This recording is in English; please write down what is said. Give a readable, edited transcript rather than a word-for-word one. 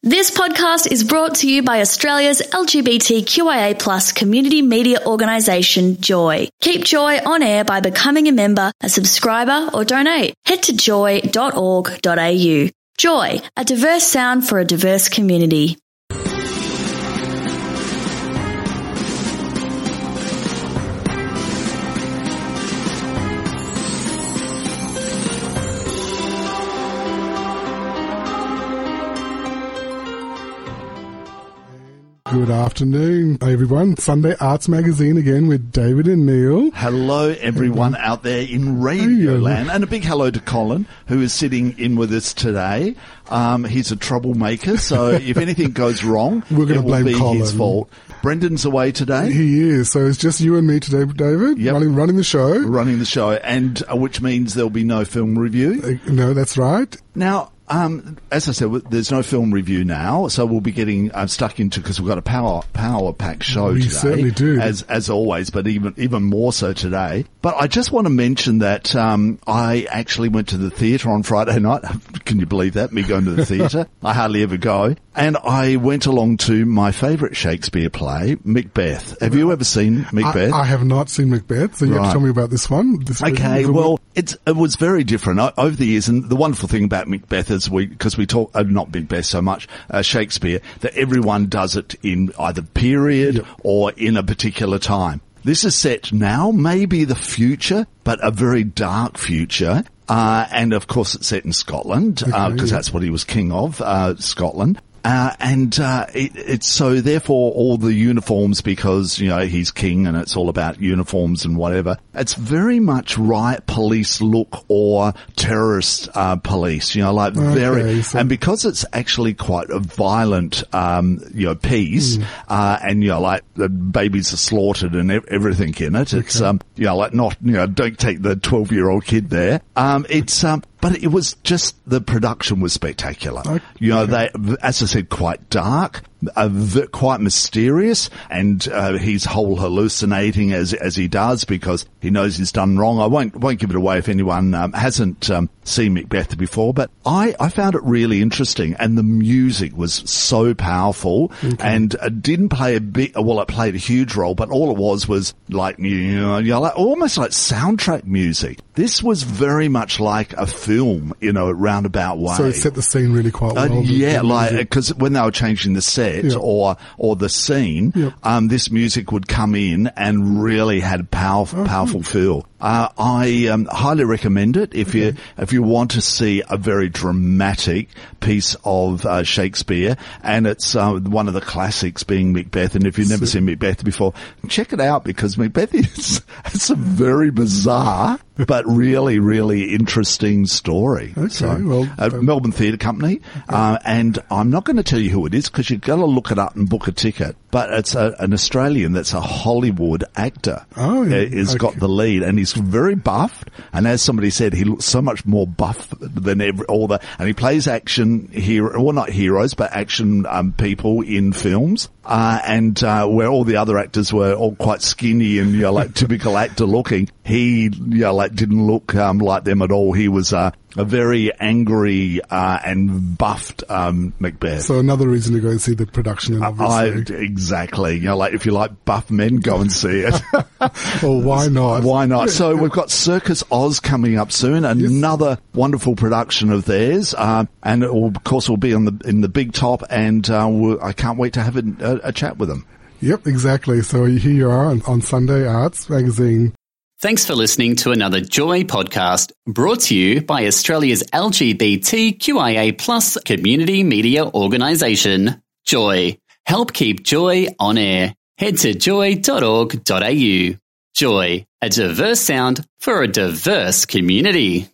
This podcast is brought to you by Australia's LGBTQIA+ community media organisation, Joy. Keep Joy on air by becoming a member, a subscriber or donate. Head to joy.org.au. Joy, a diverse sound for a diverse community. Good afternoon, everyone. Sunday Arts Magazine again with David and Neil. Hello, everyone out there in Radio Land. And a big hello to Colin, who is sitting in with us today. He's a troublemaker, so if anything goes wrong, We're going to blame Colin. His fault. Brendan's away today. He is. So it's just you and me today, David, running the show. Running the show, and which means there'll be no film review. No, that's right. Now, as I said, there's no film review now, so we'll be getting stuck into, because we've got a power-packed show today. We certainly do. As always, but even more so today. But I just want to mention that I actually went to the theatre on Friday night. Can you believe that, me going to the theatre? I hardly ever go. And I went along to my favourite Shakespeare play, Macbeth. Have you ever seen Macbeth? I have not seen Macbeth, so you have to tell me about this one. Okay, well, it was very different over the years, and the wonderful thing about Macbeth is because we talk, not Macbeth so much, Shakespeare, that everyone does it in either period or in a particular time. This is set now, maybe the future, but a very dark future. And of course it's set in Scotland, because that's what he was king of, Scotland. It's so therefore all the uniforms, because, you know, he's king and it's all about uniforms and whatever. It's very much riot police look or terrorist, police, you know, like and because it's actually quite a violent, piece, and, you know, like the babies are slaughtered and everything in it. It's, like not, don't take the 12-year-old kid there. But it was just, the production was spectacular. They, as I said, quite dark, quite mysterious, and he's whole hallucinating as he does because he knows he's done wrong. I won't give it away if anyone hasn't seen Macbeth before, but I found it really interesting, and the music was so powerful, and it didn't play it played a huge role, but all it was like, like almost like soundtrack music. This was very much like a film, in a roundabout way. So it set the scene really quite well. Because when they were changing the set or the scene, this music would come in and really had a powerful feel. I highly recommend it if you want to see a very dramatic piece of Shakespeare, and it's one of the classics being Macbeth. And if you've never seen Macbeth before, check it out, because Macbeth it's a very bizarre but really, really interesting story. Melbourne Theatre Company, and I'm not going to tell you who it is because you've got to look it up and book a ticket. But it's an Australian that's a Hollywood actor. Got the lead, and he's very buffed. And as somebody said, he looks so much more buff than and he plays action not heroes, but action people in films. Where all the other actors were all quite skinny and, like typical actor looking, he, didn't look like them at all. He was a very angry and buffed Macbeth. So another reason to go and see the production, obviously. Exactly. Like if you like buff men, go and see it. Well, why not? Why not? So we've got Circus Oz coming up soon, another wonderful production of theirs, and it will, of course, will be in the Big Top, and I can't wait to have a chat with them. Yep, exactly. So here you are on Sunday Arts Magazine. Thanks for listening to another Joy podcast, brought to you by Australia's LGBTQIA+ community media organisation, Joy. Help keep Joy on air. Head to joy.org.au. Joy, a diverse sound for a diverse community.